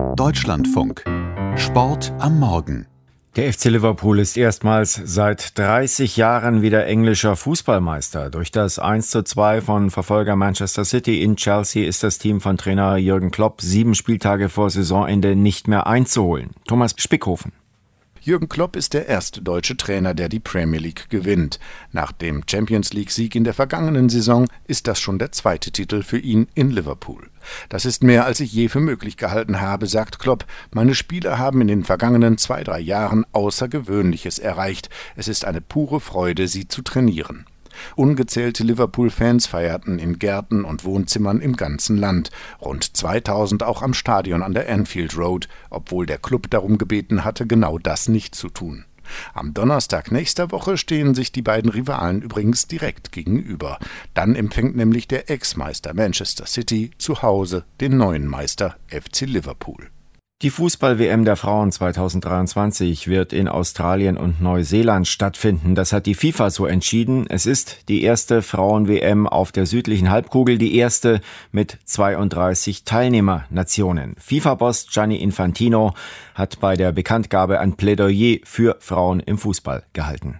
Deutschlandfunk. Sport am Morgen. Der FC Liverpool ist erstmals seit 30 Jahren wieder englischer Fußballmeister. Durch das 1:2 von Verfolger Manchester City in Chelsea ist das Team von Trainer Jürgen Klopp 7 Spieltage vor Saisonende nicht mehr einzuholen. Thomas Spickhofen. Jürgen Klopp ist der erste deutsche Trainer, der die Premier League gewinnt. Nach dem Champions-League-Sieg in der vergangenen Saison ist das schon der zweite Titel für ihn in Liverpool. Das ist mehr, als ich je für möglich gehalten habe, sagt Klopp. Meine Spieler haben in den vergangenen 2-3 Jahren Außergewöhnliches erreicht. Es ist eine pure Freude, sie zu trainieren. Ungezählte Liverpool-Fans feierten in Gärten und Wohnzimmern im ganzen Land. Rund 2000 auch am Stadion an der Anfield Road, obwohl der Club darum gebeten hatte, genau das nicht zu tun. Am Donnerstag nächster Woche stehen sich die beiden Rivalen übrigens direkt gegenüber. Dann empfängt nämlich der Ex-Meister Manchester City zu Hause den neuen Meister FC Liverpool. Die Fußball-WM der Frauen 2023 wird in Australien und Neuseeland stattfinden. Das hat die FIFA so entschieden. Es ist die erste Frauen-WM auf der südlichen Halbkugel, die erste mit 32 Teilnehmernationen. FIFA-Boss Gianni Infantino hat bei der Bekanntgabe ein Plädoyer für Frauen im Fußball gehalten.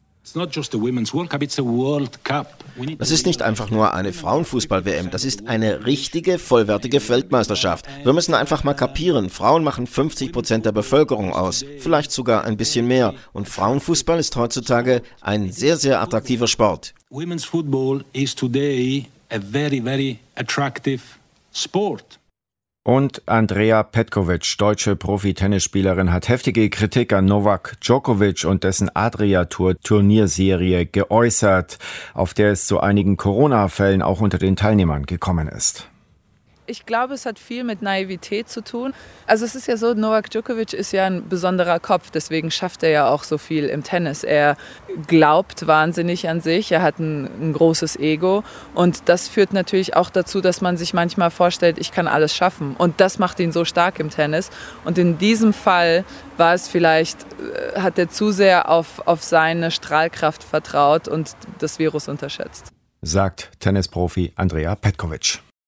Das ist nicht einfach nur eine Frauenfußball-WM, das ist eine richtige, vollwertige Weltmeisterschaft. Wir müssen einfach mal kapieren, Frauen machen 50% der Bevölkerung aus, vielleicht sogar ein bisschen mehr. Und Frauenfußball ist heutzutage ein sehr, sehr attraktiver Sport. Women's football is today a very, very attractive sport. Und Andrea Petkovic, deutsche Profi-Tennisspielerin, hat heftige Kritik an Novak Djokovic und dessen Adria-Tour-Turnierserie geäußert, auf der es zu einigen Corona-Fällen auch unter den Teilnehmern gekommen ist. Ich glaube, es hat viel mit Naivität zu tun. Also es ist ja so, Novak Djokovic ist ja ein besonderer Kopf, deswegen schafft er ja auch so viel im Tennis. Er glaubt wahnsinnig an sich, er hat ein großes Ego und das führt natürlich auch dazu, dass man sich manchmal vorstellt, ich kann alles schaffen und das macht ihn so stark im Tennis. Und in diesem Fall war es vielleicht, hat er zu sehr auf seine Strahlkraft vertraut und das Virus unterschätzt. Sagt Tennisprofi Andrea Petkovic.